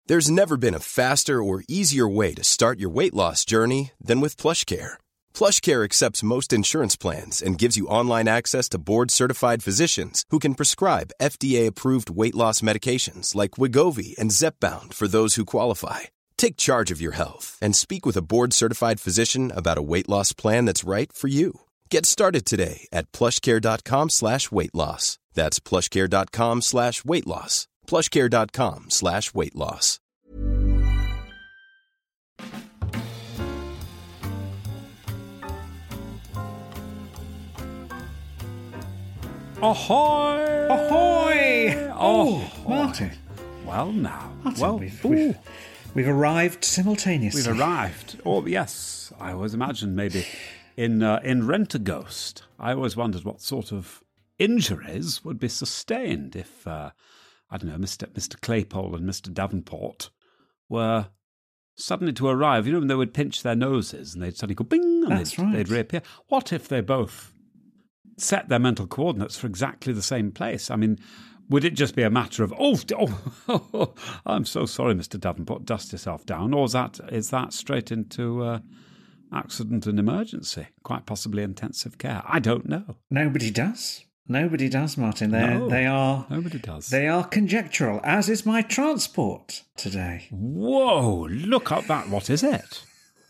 There's never been a faster or easier way to start your weight loss journey than with PlushCare. PlushCare accepts most insurance plans and gives you online access to board-certified physicians who can prescribe FDA-approved weight loss medications like Wegovy and Zepbound for those who qualify. Take charge of your health and speak with a board-certified physician about a weight loss plan that's right for you. Get started today at plushcare.com/weight loss. That's plushcare.com/weight loss. plushcare.com/weight loss. Ahoy! Ahoy! Oh, Martin. Well, now. Martin, Well, we've arrived simultaneously. we've arrived. Oh, yes. I always imagined maybe in Rent-A-Ghost, I always wondered what sort of injuries would be sustained if, I don't know, Mr. Claypole and Mr. Davenport were suddenly to arrive. You know, when they would pinch their noses and they'd suddenly go bing and they'd reappear. What if they both set their mental coordinates for exactly the same place? I mean, would it just be a matter of, I'm so sorry, Mr. Davenport, dust yourself down, or is that straight into accident and emergency, quite possibly intensive care? I don't know. Nobody does. Nobody does, Martin. Nobody does. They are conjectural, as is my transport today. Whoa, look at that. What is it?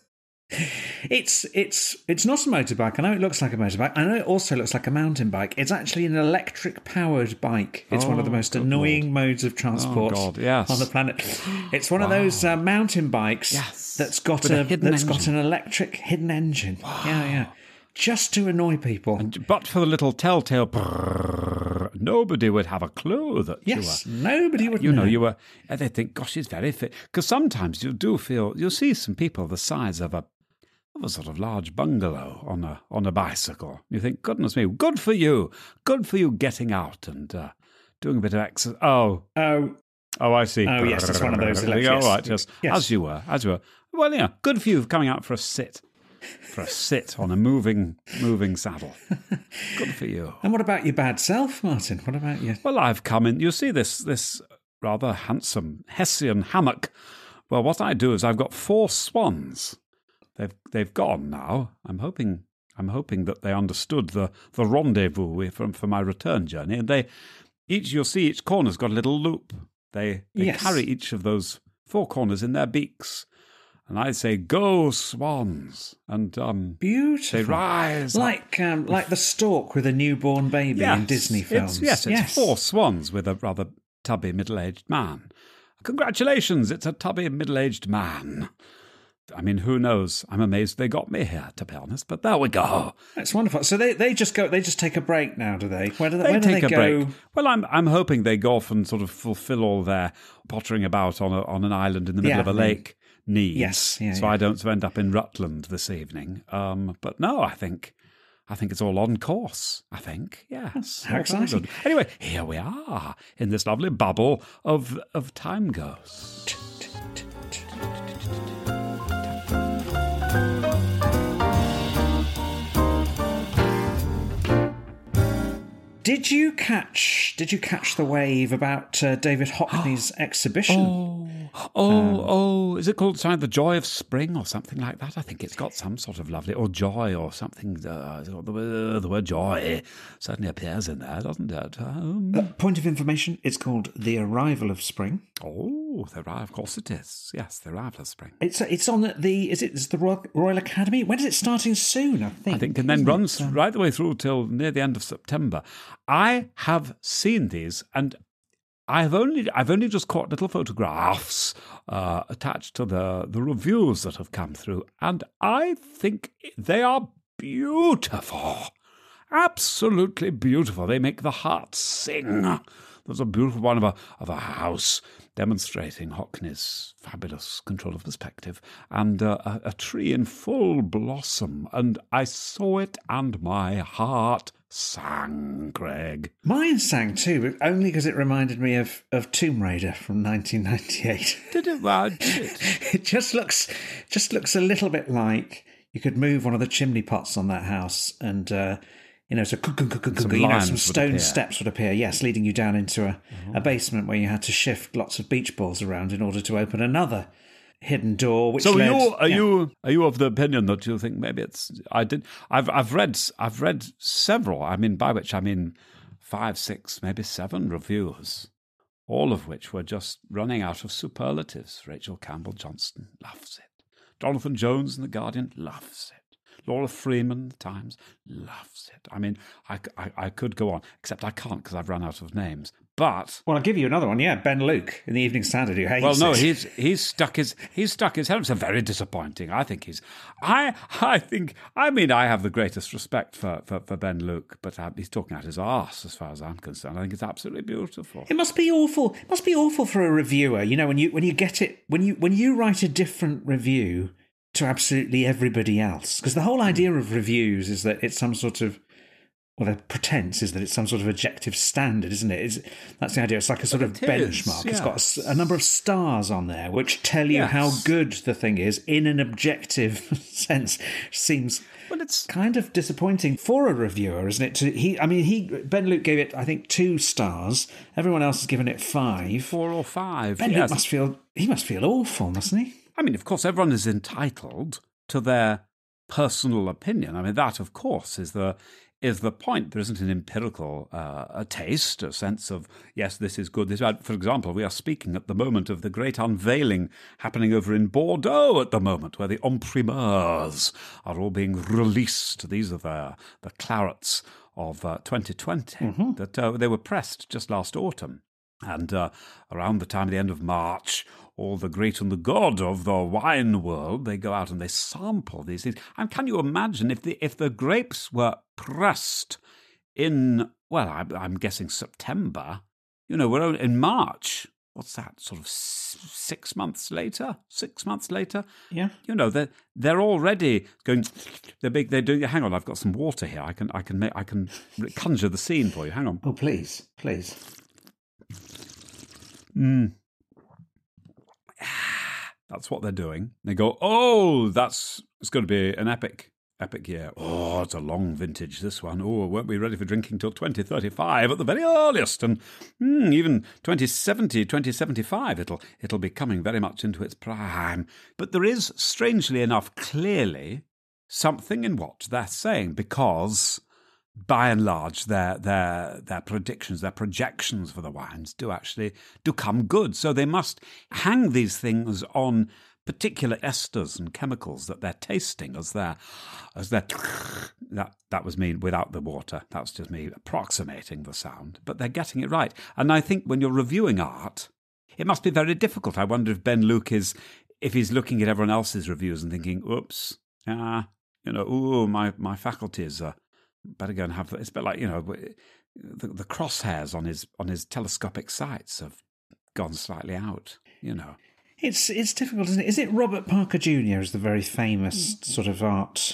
It's not a motorbike. I know it looks like a motorbike. I know it also looks like a mountain bike. It's actually an electric-powered bike. It's one of the most annoying modes of transport on the planet. It's one of those mountain bikes that's got an electric hidden engine. Wow. Yeah. Just to annoy people. But for the little telltale brrr, nobody would have a clue that you were... nobody would know. You were... They'd think, gosh, he's very fit. Because sometimes you'll see some people the size of a sort of large bungalow on a bicycle. You think, goodness me, good for you getting out and doing a bit of exercise. Oh, I see. Oh, yes, it's one of those. All right, just as you were. Well, yeah, good for you coming out for a sit on a moving saddle. Good for you. And what about your bad self, Martin? What about you? Well, I've come in. You see this rather handsome Hessian hammock. Well, what I do is I've got 4 swans. They've gone now. I'm hoping that they understood the rendezvous for my return journey. And you'll see each corner's got a little loop. They carry each of those 4 corners in their beaks. And I say, "Go, swans!" And beautiful. They rise like the stork with a newborn baby in Disney films. It's 4 swans with a rather tubby middle-aged man. Congratulations! It's a tubby middle-aged man. I mean, who knows? I'm amazed they got me here, to be honest. But there we go. That's wonderful. So they just take a break now, do they? Where do they go? Break. Well, I'm hoping they go off and sort of fulfil all their pottering about on an island in the middle of a lake needs. Yes. I don't end up in Rutland this evening. But no, I think it's all on course. I think, yes. How exciting! Good. Anyway, here we are in this lovely bubble of Time Ghost. Did you catch the wave about David Hockney's exhibition? Is it called something, The Joy of Spring or something like that? I think it's got some sort of lovely, or joy or something. The word joy certainly appears in there, doesn't it? Point of information, it's called The Arrival of Spring. Oh, of course it is. Yes, The Arrival of Spring. It's on it's the Royal Academy. When is it starting? Soon, I think. And then runs right the way through till near the end of September. I have seen these, and I've only just caught little photographs attached to the reviews that have come through, and I think they are beautiful, absolutely beautiful. They make the heart sing. There's a beautiful one of a house demonstrating Hockney's fabulous control of perspective, and a tree in full blossom, and I saw it, and my heart sang, Greg. Mine sang too, but only because it reminded me of Tomb Raider from 1998. Did it? Well, did it? It just looks a little bit like you could move one of the chimney pots on that house, and So some stone steps would appear, yes, leading you down into a basement where you had to shift lots of beach balls around in order to open another hidden door. Which are you of the opinion that you think maybe it's? I've read several. By which I mean 5, 6, maybe 7 reviews, all of which were just running out of superlatives. Rachel Campbell-Johnston loves it. Jonathan Jones in The Guardian loves it. Laura Freeman, The Times, loves it. I could go on, except I can't because I've run out of names. But I'll give you another one. Yeah, Ben Luke in the Evening Standard, who hates it. Well, no, he's stuck his head. It's very disappointing. I think I have the greatest respect for Ben Luke, but he's talking out his arse as far as I'm concerned. I think it's absolutely beautiful. It must be awful. It must be awful for a reviewer. When you get it, when you write a different review to absolutely everybody else, because the whole idea of reviews is that it's some sort of, the pretense is that it's some sort of objective standard, isn't it? That's the idea. It's like a sort of benchmark. Yes. It's got a number of stars on there which tell you how good the thing is in an objective sense. Seems it's kind of disappointing for a reviewer, isn't it? Ben Luke gave it, I think, 2 stars. Everyone else has given it 5. 4 or 5. Ben Luke must feel awful, mustn't he? Of course, everyone is entitled to their personal opinion. That, of course, is the point. There isn't an empirical a taste, a sense of, yes, this is good, this is bad. For example, we are speaking at the moment of the great unveiling happening over in Bordeaux at the moment, where the imprimeurs are all being released. These are the clarets of 2020 that they were pressed just last autumn. And around the time of the end of March, all the great and the good of the wine world, they go out and they sample these things. And can you imagine if the grapes were pressed in, I'm guessing September, we're only in March. What's that, sort of 6 months later? 6 months later? Yeah. They're already going, they're doing, hang on, I've got some water here. I can conjure the scene for you. Hang on. Oh, please. That's what they're doing. They go, it's going to be an epic year. Oh, it's a long vintage, this one. Oh, won't be ready for drinking till 2035 at the very earliest. And even 2070, 2075, it'll be coming very much into its prime. But there is, strangely enough, clearly something in what they're saying, because by and large, their predictions, their projections for the wines do come good. So they must hang these things on particular esters and chemicals that they're tasting as they're that was me without the water. That's just me approximating the sound, but they're getting it right. And I think when you're reviewing art, it must be very difficult. I wonder if Ben Luke if he's looking at everyone else's reviews and thinking, "Oops, my faculties are." Better go and have. It's a bit like the crosshairs on his telescopic sights have gone slightly out. It's difficult, isn't it? Is it Robert Parker Jr. is the very famous sort of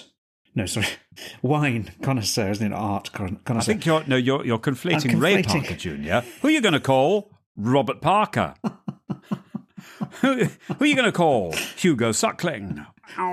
wine connoisseur, isn't it? Art connoisseur. I think you're conflating Ray Parker Jr. Who are you going to call Robert Parker? Who are you going to call Hugo Suckling?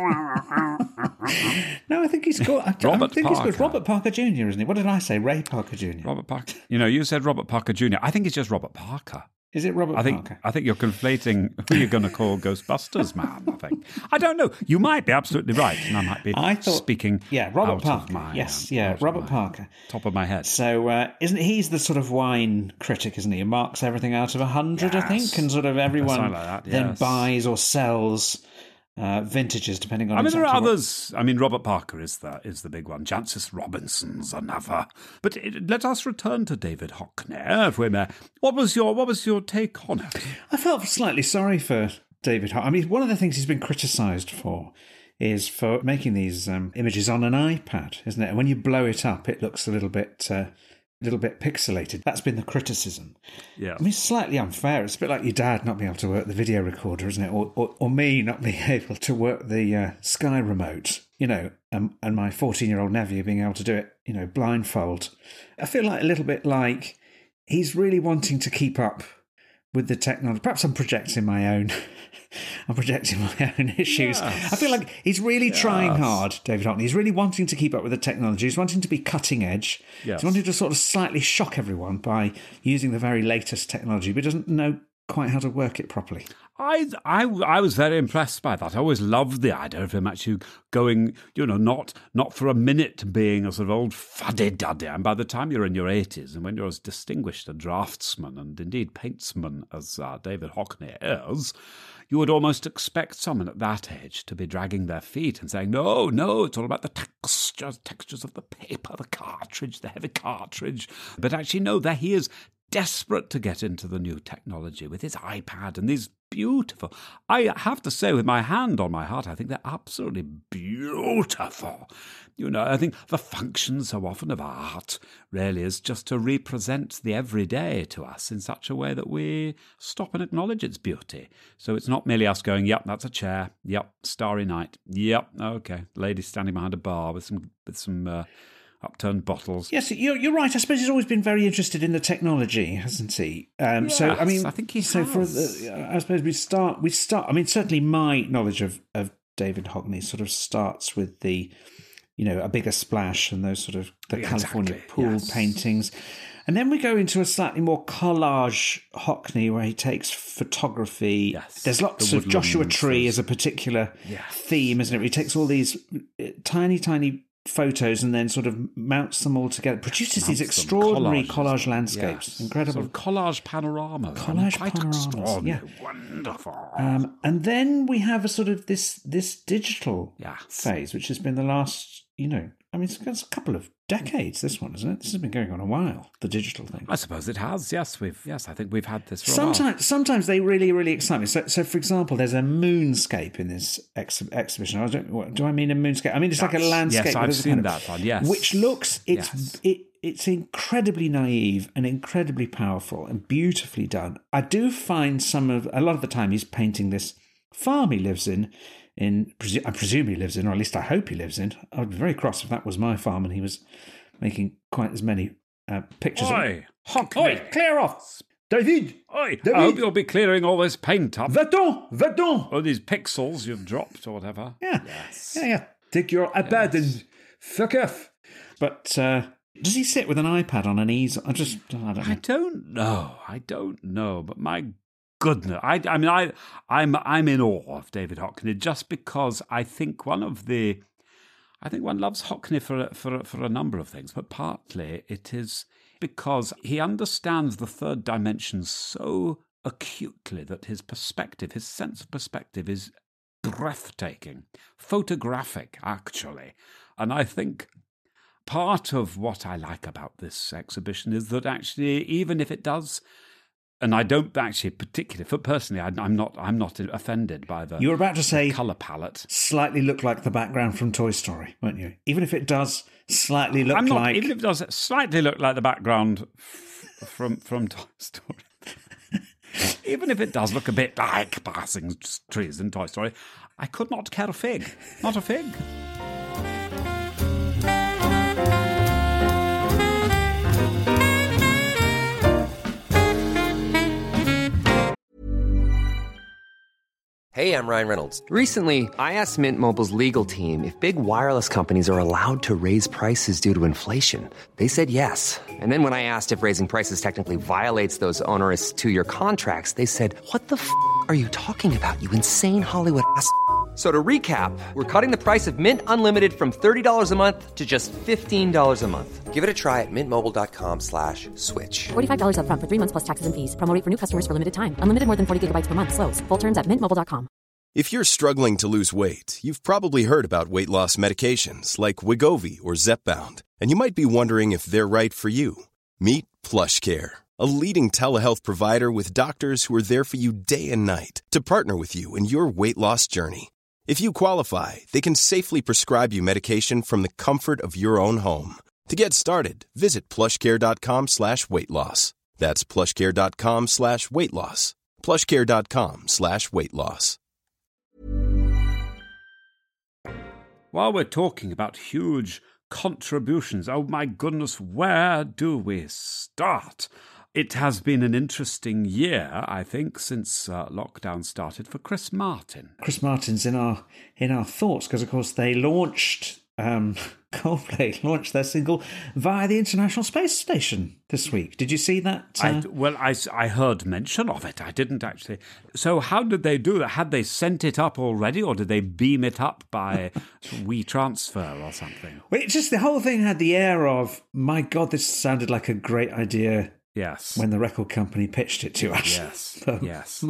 No, I think he's called Robert Parker Jr., isn't he? What did I say? Ray Parker Jr. Robert Parker. You said Robert Parker Jr. I think it's just Robert Parker. Is it Robert Parker? I think you're conflating who you're going to call Ghostbusters man, I think. I don't know. You might be absolutely right, and I might be speaking Robert Parker. Of my... Robert Parker. Top of my head. So he's the sort of wine critic, isn't he? He marks everything out of 100, I think, and sort of everyone then buys or sells vintages depending on. There are others. Robert Parker is the big one. Jancis Robinson's another. But let us return to David Hockney, if we may. What was your take on it? I felt slightly sorry for David Hockney. One of the things he's been criticised for is for making these images on an iPad, isn't it? And when you blow it up, it looks a little bit pixelated. That's been the criticism. Yeah. It's slightly unfair. It's a bit like your dad not being able to work the video recorder, isn't it? Or me not being able to work the Sky remote, and my 14-year-old nephew being able to do it, blindfold. I feel like a little bit like he's really wanting to keep up with the technology. Perhaps I'm projecting my own I'm projecting my own issues. Yes. I feel like he's really trying hard, David Hockney. He's really wanting to keep up with the technology. He's wanting to be cutting edge. Yes. He's wanting to sort of slightly shock everyone by using the very latest technology, but doesn't know quite how to work it properly. I was very impressed by that. I always loved the idea of him actually going, not for a minute being a sort of old fuddy-duddy. And by the time you're in your 80s, and when you're as distinguished a draftsman and indeed paintsman as David Hockney is, you would almost expect someone at that age to be dragging their feet and saying, no, it's all about the textures of the paper, the cartridge, the heavy cartridge. But actually, no, there he is, desperate to get into the new technology with his iPad and these beautiful. I have to say, with my hand on my heart, I think they're absolutely beautiful. I think the function so often of art really is just to represent the everyday to us in such a way that we stop and acknowledge its beauty. So it's not merely us going, yep, that's a chair, yep, starry night, yep, okay, lady standing behind a bar with some upturned bottles. Yes, you're right. I suppose he's always been very interested in the technology, hasn't he? Yes, so I mean, I think he has. I suppose we start. I mean, certainly my knowledge of David Hockney sort of starts with the, A Bigger Splash and those sort of the California pool paintings. And then we go into a slightly more collage Hockney where he takes photography. Yes, there's lots of Joshua Tree as a particular theme, isn't it? He takes all these tiny photos and then sort of mounts them all together. Produces these extraordinary collage landscapes. Incredible. Sort of collage panoramas. Collage quite panoramas. Yeah. Wonderful. And then we have a sort of this digital phase, which has been the last, it's a couple of decades, this one, isn't it? This has been going on a while, the digital thing. I suppose it has, yes. I think we've had this for a while. Sometimes they really, really excite me. So, for example, there's a moonscape in this exhibition. Do I mean a moonscape? I mean, it's like a landscape. Yes, I've seen that one, yes. Which looks, it's incredibly naive and incredibly powerful and beautifully done. I do find a lot of the time he's painting this farm he lives in, I presume he lives in, or at least I hope he lives in. I would be very cross if that was my farm and he was making quite as many pictures. Oi! Oi! Clear off! David! Oi! David. I hope you'll be clearing all this paint up. Va-t'en! All these pixels you've dropped or whatever. Yeah. Yes. Yeah. Take your iPad and fuck off. But does he sit with an iPad on an easel? I don't know. I don't know. But my goodness, I'm in awe of David Hockney just because I think one loves Hockney for a number of things, but partly it is because he understands the third dimension so acutely that his sense of perspective is breathtaking, photographic actually. And I think part of what I like about this exhibition is that actually, even if it does, and I don't actually particularly, for personally, I'm not offended by the. You were about to say colour palette. Slightly look like the background from Toy Story, weren't you? Even if it does slightly look like. Even if it does slightly look like the background from Toy Story. Even if it does look a bit like passing trees in Toy Story, I could not care a fig. Not a fig. Hey, I'm Ryan Reynolds. Recently, I asked Mint Mobile's legal team if big wireless companies are allowed to raise prices due to inflation. They said yes. And then when I asked if raising prices technically violates those onerous 2-year contracts, they said, "What the f*** are you talking about, you insane Hollywood ass?" So to recap, we're cutting the price of Mint Unlimited from $30 a month to just $15 a month. Give it a try at mintmobile.com/switch. $45 up front for 3 months plus taxes and fees. Promo rate for new customers for limited time. Unlimited more than 40 gigabytes per month. Slows full terms at mintmobile.com. If you're struggling to lose weight, you've probably heard about weight loss medications like Wegovy or Zepbound, and you might be wondering if they're right for you. Meet PlushCare, a leading telehealth provider with doctors who are there for you day and night to partner with you in your weight loss journey. If you qualify, they can safely prescribe you medication from the comfort of your own home. To get started, visit plushcare.com/weightloss. That's plushcare.com/weightloss. plushcare.com/weightloss. While we're talking about huge contributions, oh my goodness, where do we start? it has been an interesting year, I think, since lockdown started for Chris Martin. Chris Martin's in our thoughts because, of course, they launched Coldplay launched their single via the International Space Station this week. Did you see that? I heard mention of it. I didn't actually. So how did they do that? Had they sent it up already, or did they beam it up by WeTransfer or something? Well, it's just the whole thing had the air of, my God, this sounded like a great idea. Yes. When the record company pitched it to us. Yes. Yes.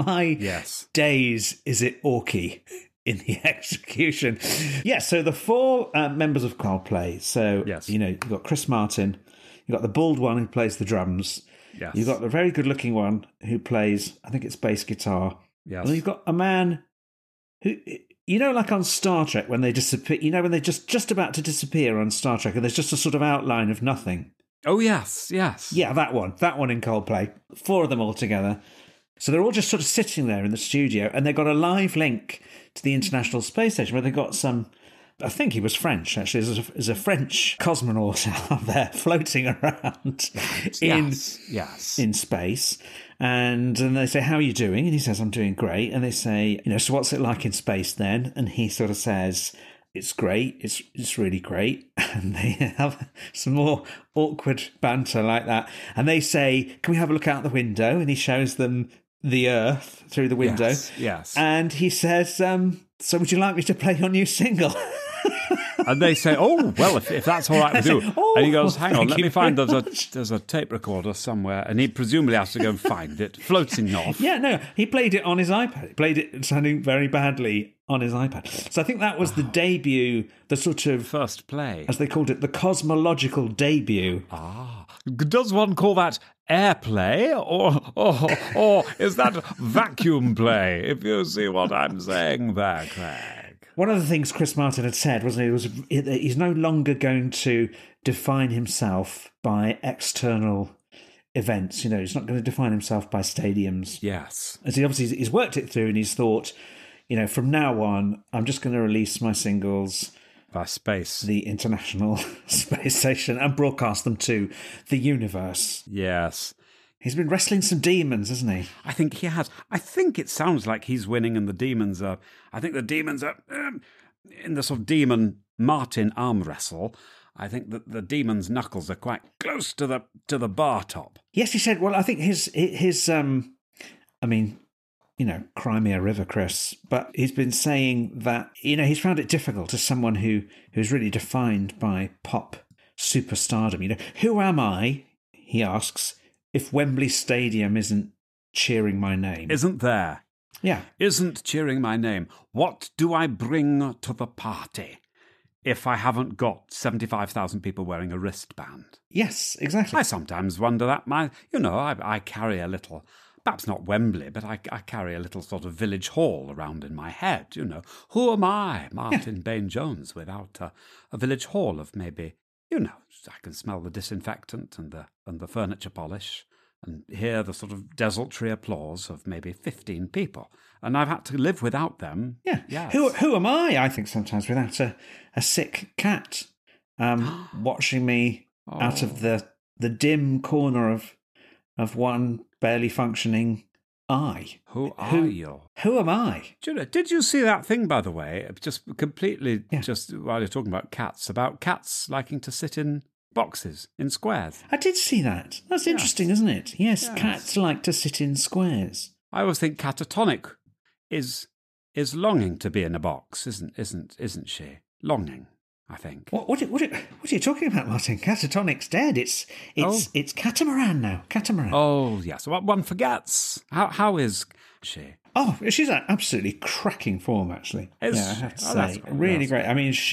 Days, is it orky in the execution? Yeah, so the four members of Coldplay. So, you've got Chris Martin, you've got the bald one who plays the drums, you've got the very good-looking one who plays, I think it's bass guitar, and then you've got a man who, like on Star Trek when they disappear, when they're just about to disappear on Star Trek and there's just a sort of outline of nothing. Oh, yes. Yeah, that one in Coldplay. Four of them all together. So they're all just sort of sitting there in the studio, and they've got a live link to the International Space Station where they've got some, I think he was French, actually. There's a French cosmonaut out there floating around in space. And they say, how are you doing? And he says, I'm doing great. And they say, so what's it like in space then? And he sort of says, it's great. It's really great. And they have some more awkward banter like that. And they say, can we have a look out the window? And he shows them the Earth through the window. Yes. And he says, so would you like me to play your new single? And they say, oh, well, if that's all right with you. And he goes, hang on, let me find, there's a tape recorder somewhere. And he presumably has to go and find it, floating off. Yeah, no, he played it on his iPad. He played it sounding very badly on his iPad. So I think that was the debut, the sort of... First play. As they called it, the cosmological debut. Does one call that airplay or is that vacuum play, if you see what I'm saying there, Craig? One of the things Chris Martin had said, wasn't he, he's no longer going to define himself by external events. He's not going to define himself by stadiums. Yes. As he's worked it through and he's thought, from now on, I'm just going to release my singles by space, the International Space Station, and broadcast them to the universe. Yes. He's been wrestling some demons, hasn't he? I think he has. I think it sounds like he's winning and the demons are... I think the demons are... in the sort of demon Martin arm wrestle, I think that the demon's knuckles are quite close to the bar top. Yes, he said, well, I think his Crimea River, Chris, but he's been saying that, he's found it difficult as someone who's really defined by pop superstardom. Who am I, he asks, if Wembley Stadium isn't cheering my name? Isn't there? Yeah. Isn't cheering my name. What do I bring to the party if I haven't got 75,000 people wearing a wristband? Yes, exactly. I sometimes wonder that. I carry a little... Perhaps not Wembley, but I carry a little sort of village hall around in my head, Who am I, Martin Bain-Jones, without a village hall of maybe, I can smell the disinfectant and the furniture polish and hear the sort of desultory applause of maybe 15 people. And I've had to live without them. Yeah. Yes. Who am I think sometimes, without a sick cat watching me out of the dim corner of one barely functioning eye. Who are you? Who am I? Did you see that thing, by the way, just completely, just while you're talking about cats liking to sit in boxes, in squares? I did see that. That's interesting, isn't it? Yes, cats like to sit in squares. I always think Catatonic is longing to be in a box, isn't she? Longing, I think. What are you talking about, Martin? Catatonic's dead. It's Catamaran now. Catamaran. Oh yes, one forgets. How is she? Oh, she's an absolutely cracking form, actually. I have to say, really great. I mean,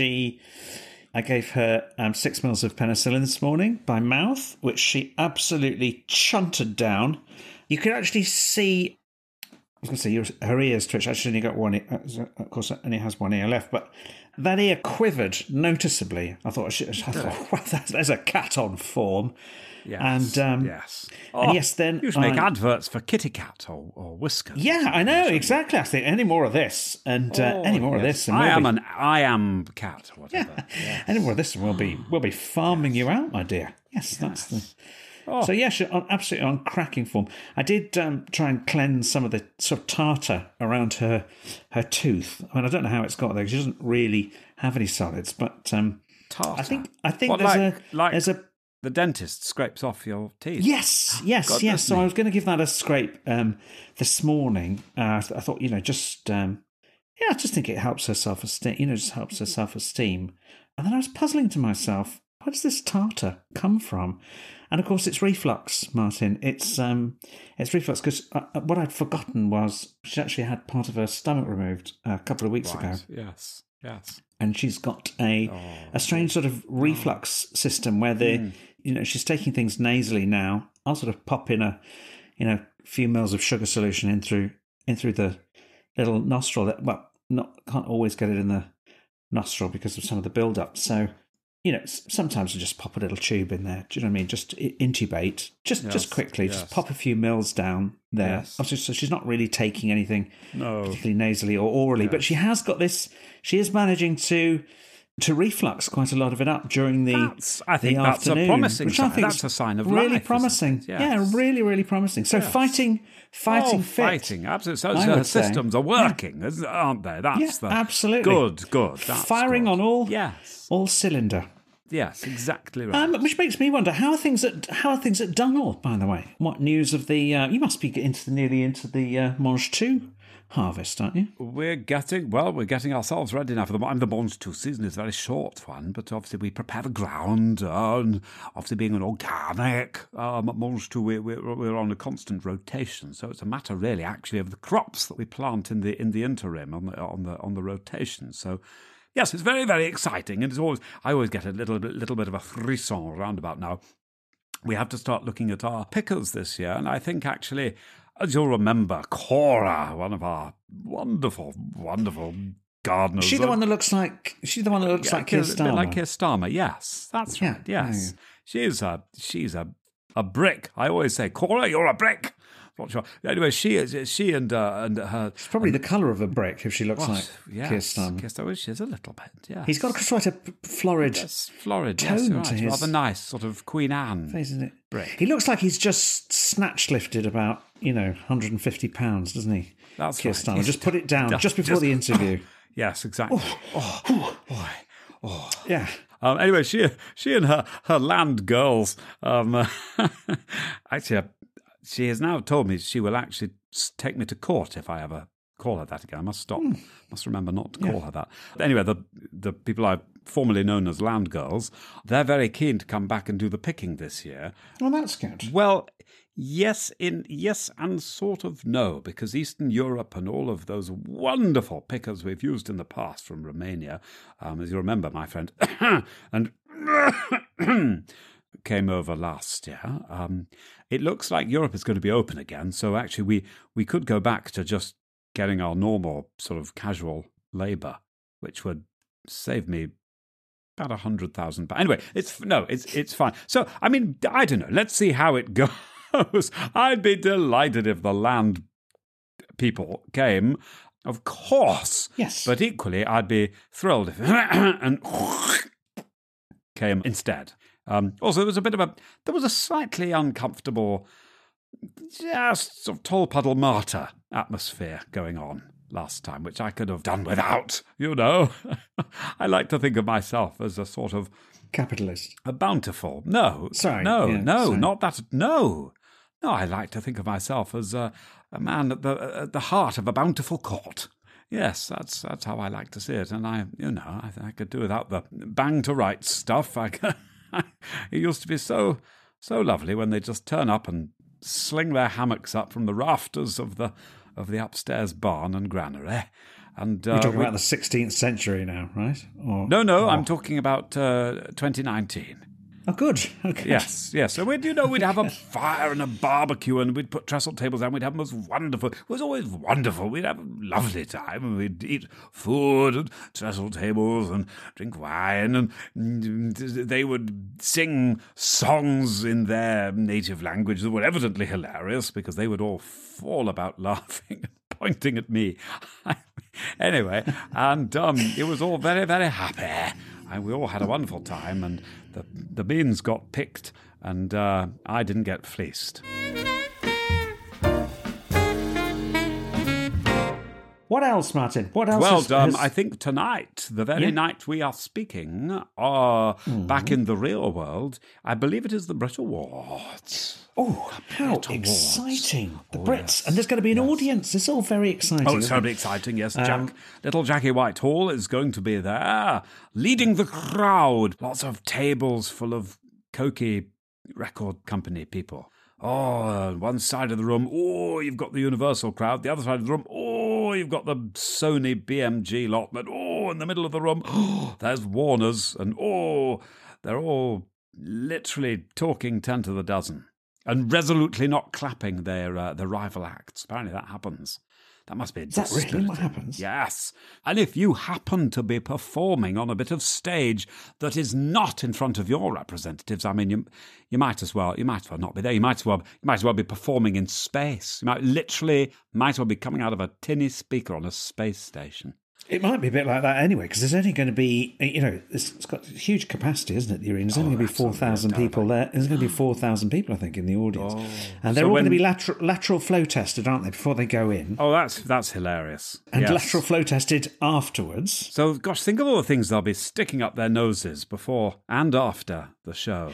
I gave her 6 mils of penicillin this morning by mouth, which she absolutely chunted down. You could actually see. I was going to say her ears twitch. Actually, only got one. Of course, only has one ear left, but that ear quivered noticeably. I thought, wow, there's a cat on form. Yes. And yes. And yes, then you should make adverts for Kitty Cat or Whiskers. Yeah, I know exactly. I think any more of this, and any more of this, and I am cat or whatever. Yeah. Yes. Any more of this, and we'll be farming you out, my dear. Yes, that's the. So yeah, she's absolutely on cracking form. I did try and cleanse some of the sort of tartar around her tooth. I mean, I don't know how it's got there because she doesn't really have any solids. But tartar. I think what, there's a the dentist scrapes off your teeth. Yes. So I was going to give that a scrape this morning. I thought, just I just think it helps her self-esteem. Just helps her self-esteem. And then I was puzzling to myself, where does this tartar come from? And of course, it's reflux, Martin. It's reflux because what I'd forgotten was she actually had part of her stomach removed a couple of weeks ago. Yes. And she's got a strange sort of reflux system where she's taking things nasally now. I'll sort of pop in a few mils of sugar solution in through the little nostril that can't always get it in the nostril because of some of the build-up. So, sometimes I just pop a little tube in there. Do you know what I mean? Just intubate, just quickly, just pop a few mils down there. Yes. So she's not really taking anything particularly nasally or orally, but she has got this. She is managing to reflux quite a lot of it up during the afternoon. That's a promising which sign. I think That's a sign of really life, promising. Yes. Yeah, really, really promising. So fighting fit. Fighting, absolutely. So her systems are working, aren't they? That's absolutely good. That's firing good. on all cylinder. Yes, exactly right. Which makes me wonder, how are things at Dunall, by the way? What news of the? You must be nearly into the Mange 2 harvest, aren't you? We're getting ourselves ready now for the Mange 2 season. It's a very short one, but obviously we prepare the ground, and obviously being an organic Mange 2, we're on a constant rotation. So it's a matter really, actually, of the crops that we plant in the interim on the rotation. So. Yes, it's very, very exciting, and I always get a little bit of a frisson roundabout now. We have to start looking at our pickers this year, and I think actually, as you'll remember, Cora, one of our wonderful, wonderful gardeners. She's the one that looks like Keir Starmer. A bit like Keir Starmer, yes, that's right. Yes, yeah. She's a brick. I always say, Cora, you're a brick. Not sure. Anyway, she and her. It's probably the colour of a brick if she looks like Keir Starmer. Keir Starmer, she is a little bit. Yeah, he's got quite a florid tone to his rather nice sort of Queen Anne face, isn't it? Brick. He looks like he's just snatch lifted about 150 pounds, doesn't he? That's Keir right. Starmer. Just put it down just before the interview. Yes, exactly. Yeah. Anyway, she and her land girls. Actually. She has now told me she will actually take me to court if I ever call her that again. I must stop. Must remember not to call her that. Anyway, the people I've formerly known as land girls, they're very keen to come back and do the picking this year. Well, that's good. Well, yes and sort of no, because Eastern Europe and all of those wonderful pickers we've used in the past from Romania, as you remember, my friend, and came over last year. It looks like Europe is going to be open again, so actually we could go back to just getting our normal sort of casual labour, which would save me about £100,000. Anyway, it's fine. So I mean, I don't know. Let's see how it goes. I'd be delighted if the land people came, of course. Yes, but equally, I'd be thrilled if and came instead. Also, there was a slightly uncomfortable, just sort of tall puddle martyr atmosphere going on last time, which I could have done without, I like to think of myself as a sort of capitalist. A bountiful. No. Sorry. No, not that. No, I like to think of myself as a man at the heart of a bountiful court. Yes, that's how I like to see it. And I could do without the bang to rights stuff. It used to be so lovely when they just turn up and sling their hammocks up from the rafters of the upstairs barn and granary. And you're talking about the 16th century now, right? No, I'm talking about 2019. Oh, good. Okay. Yes. So we'd have a fire and a barbecue, and we'd put trestle tables down. We'd have most wonderful. It was always wonderful. We'd have a lovely time, and we'd eat food and trestle tables and drink wine, and they would sing songs in their native language that were evidently hilarious because they would all fall about laughing and pointing at me. Anyway, and it was all very, very happy. And we all had a wonderful time, and the beans got picked And I didn't get fleeced. What else, Martin? What else? Well, I think tonight, the very night we are speaking, back in the real world, I believe it is the Brit Awards. Oh, how exciting. The Brits. And there's going to be an audience. It's all very exciting. Oh, it's terribly exciting, yes. Little Jackie Whitehall is going to be there, leading the crowd. Lots of tables full of cokey record company people. Oh, one side of the room, you've got the Universal crowd. The other side of the room, you've got the Sony BMG lot. But, in the middle of the room, there's Warner's. And, they're all literally talking 10 to the dozen and resolutely not clapping their rival acts. Apparently that happens. That must be... Is that really what happens? Yes. And if you happen to be performing on a bit of stage that is not in front of your representatives, I mean, you might as well not be there. You might as well be performing in space. You might as well be coming out of a tinny speaker on a space station. It might be a bit like that anyway, because there's only going to be, it's got huge capacity, isn't it, the arena? There's only going to be 4,000 people there. There's going to be 4,000 people, I think, in the audience. And they're all going to be lateral flow tested, aren't they, before they go in? Oh, that's hilarious. And lateral flow tested afterwards. So, gosh, think of all the things they'll be sticking up their noses before and after the show.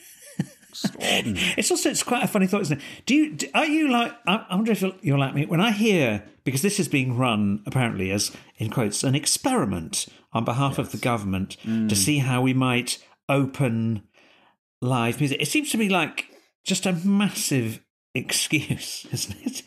It's quite a funny thought, isn't it? Are you like, I wonder if you're like me, when I hear, because this is being run apparently as, in quotes, an experiment on behalf of the government to see how we might open live music. It seems to me like just a massive excuse, isn't it?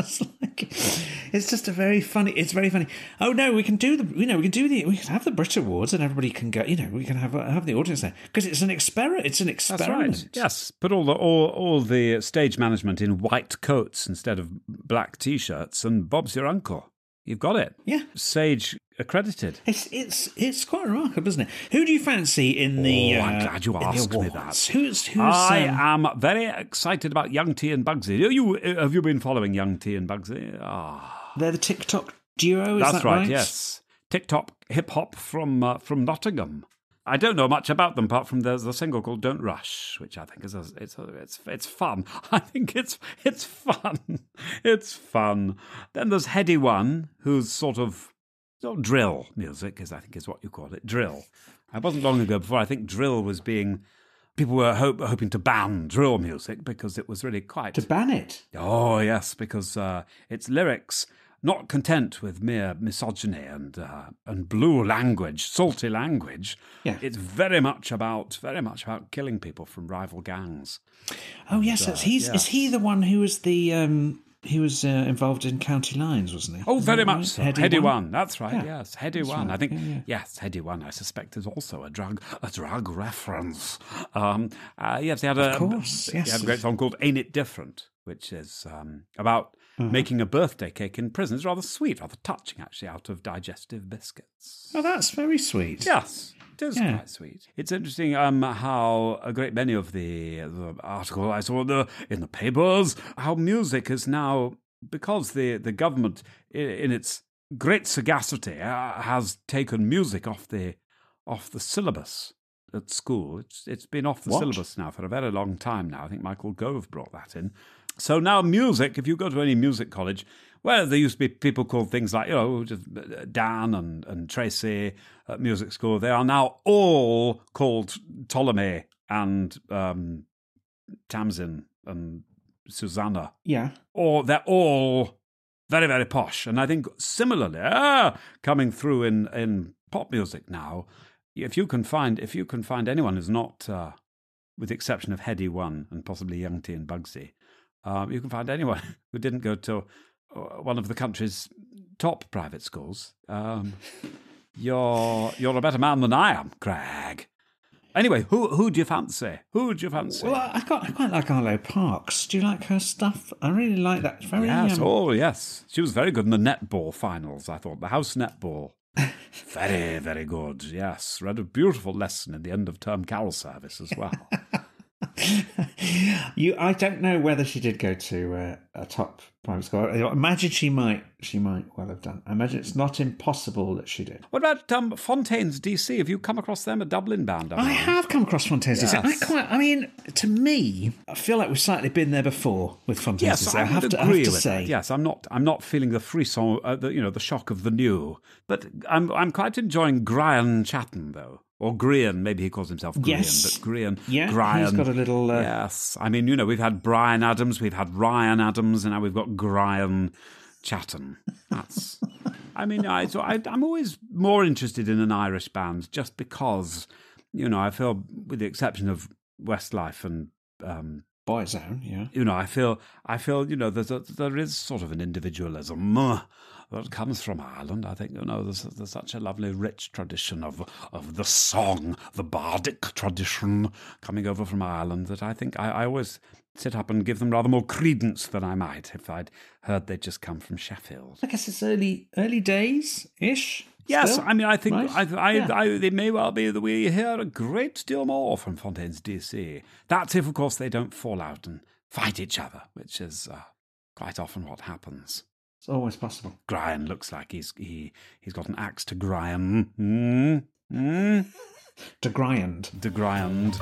It's just a very funny. It's very funny. Oh no, we can have the Brit Awards and everybody can go. We can have the audience there because it's an experiment. It's an experiment. That's right. Yes, put all the stage management in white coats instead of black t-shirts, and Bob's your uncle. You've got it. Yeah, Sage accredited. It's quite remarkable, isn't it? Who do you fancy in the? I'm glad you asked me that. Who's? I am very excited about Young T and Bugsy. Have you been following Young T and Bugsy? They're the TikTok duo. That's right. Yes, TikTok hip hop from Nottingham. I don't know much about them apart from there's a single called "Don't Rush," which I think it's fun. I think it's fun. It's fun. Then there's Heady One, who's sort of drill music, I think is what you call it, drill. It wasn't long ago before I think drill was being. People were hoping to ban drill music because it was really quite to ban it. Oh yes, because its lyrics. Not content with mere misogyny and blue language, salty language, it's very much about killing people from rival gangs. Oh yes, is he the one who was involved in County Lines, wasn't he? Oh, very much so. Heady One. That's right. Yeah. Yes, Heady One. Right. I think yes, Heady One. I suspect is also a drug reference. Yes, he had a great song called "Ain't It Different," which is about. Making a birthday cake in prison. It's rather sweet, rather touching, actually, out of digestive biscuits. Oh, that's very sweet. Yes, it is quite sweet. It's interesting how a great many of the articles I saw in the papers, how music is now, because the government, in its great sagacity, has taken music off the syllabus at school. It's been off the syllabus now for a very long time now. I think Michael Gove brought that in. So now music, if you go to any music college, well, there used to be people called things like, just Dan and Tracy at music school. They are now all called Ptolemy and Tamsin and Susanna. Yeah. Or they're all very, very posh. And I think similarly, coming through in pop music now, if you can find anyone who's not, with the exception of Heady One and possibly Young T and Bugsy, you can find anyone who didn't go to one of the country's top private schools. You're a better man than I am, Craig. Anyway, who do you fancy? Well, I quite like Arlo Parks. Do you like her stuff? I really like that. Very, yes. She was very good in the netball finals, I thought. The house netball. Very, very good, yes. Read a beautiful lesson in the end of term carol service as well. I don't know whether she did go to a top private school. I imagine she might well have done. I imagine it's not impossible that she did. What about Fontaines DC? Have you come across them? A Dublin band? I have come across Fontaines DC. I mean, to me, I feel like we've slightly been there before with Fontaines DC. I have to say. That. Yes, I'm not feeling the frisson, the shock of the new. But I'm quite enjoying Brian Chatton though. Or Grian, maybe he calls himself Grian, yes. But Grian. Yeah, Brian, he's got a little... Yes, I mean, we've had Brian Adams, we've had Ryan Adams, and now we've got Brian Chatton. That's... I mean, I'm always more interested in an Irish band just because, I feel, with the exception of Westlife and... Boyzone, yeah. I feel, there is sort of an individualism that comes from Ireland. I think, there's such a lovely, rich tradition of the song, the bardic tradition coming over from Ireland that I think I always sit up and give them rather more credence than I might if I'd heard they'd just come from Sheffield. I guess it's early days-ish. Yes, still? I mean, I think right? it may well be that we hear a great deal more from Fontaines DC. That's if, of course, they don't fall out and fight each other, which is quite often what happens. It's always possible. Brian looks like he's got an axe to grind. To grind. To grind.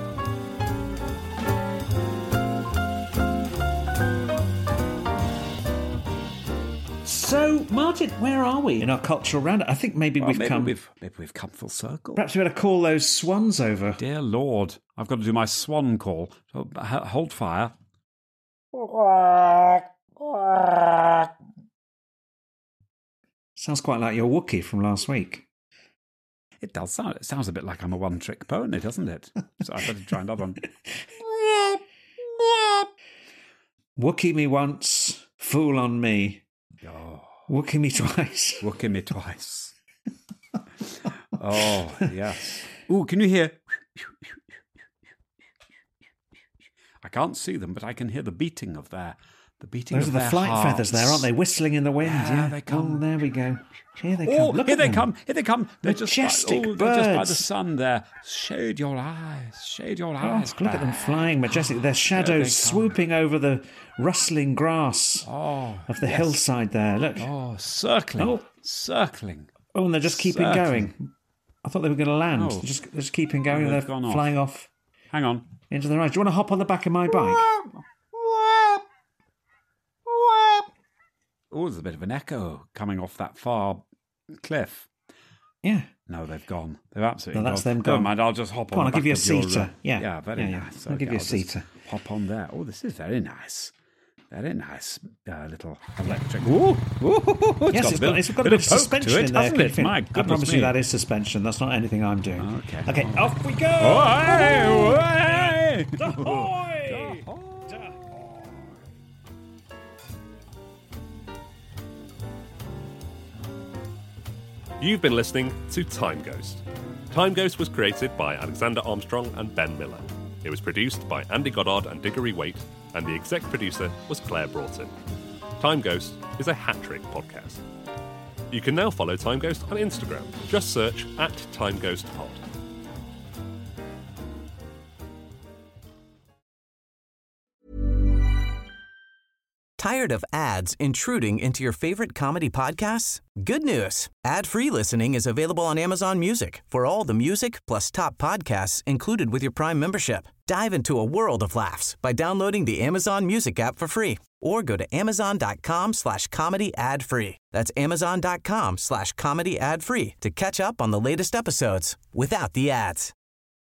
So, Martin, where are we in our cultural roundup? I think maybe we've come full circle. Perhaps we ought to call those swans over. Dear Lord, I've got to do my swan call. So, hold fire. Sounds quite like your Wookiee from last week. It does sound. It sounds a bit like I'm a one-trick pony, doesn't it? So I better try another one. Wookiee me once, fool on me. Oh. Wookiee me twice. Wookiee me twice. Oh, yes. Ooh, can you hear? I can't see them, but I can hear the beating of their... Those are the flight hearts. Feathers there, aren't they? Whistling in the wind. Yeah, they come. Oh, there we go. Here they come. Oh, Look here at they them. come. Here they come. They're majestic just birds. They're just by the sun there. Shade your eyes. Shade your eyes. Look at them flying majestic. Their shadows swooping over the rustling grass of the hillside there. Look. Oh, circling. Circling. Oh, and they're just keeping going. I thought they were going to land. Oh. They're just keeping going. Oh, They're flying off. Hang on. Into the right. Do you want to hop on the back of my bike? Oh, there's a bit of an echo coming off that far cliff. Yeah. No, they've gone. They've absolutely that's gone. them gone. Never mind, I'll just hop on. Come on, I'll give you a seater. Your, yeah, very nice. I'll give you a seater. Hop on there. Oh, this is very nice. Very nice little electric. Ooh, yes, it's got a bit of suspension in there. Hasn't it? My goodness, I promise you that is suspension. That's not anything I'm doing. Okay, off we go. Ahoy! Ahoy! You've been listening to Time Ghost. Time Ghost was created by Alexander Armstrong and Ben Miller. It was produced by Andy Goddard and Diggory Waite, and the exec producer was Claire Broughton. Time Ghost is a hat-trick podcast. You can now follow Time Ghost on Instagram. Just search @TimeGhostPod. Tired of ads intruding into your favorite comedy podcasts? Good news. Ad-free listening is available on Amazon Music for all the music plus top podcasts included with your Prime membership. Dive into a world of laughs by downloading the Amazon Music app for free or go to amazon.com/comedy ad-free. That's amazon.com/comedy ad-free to catch up on the latest episodes without the ads.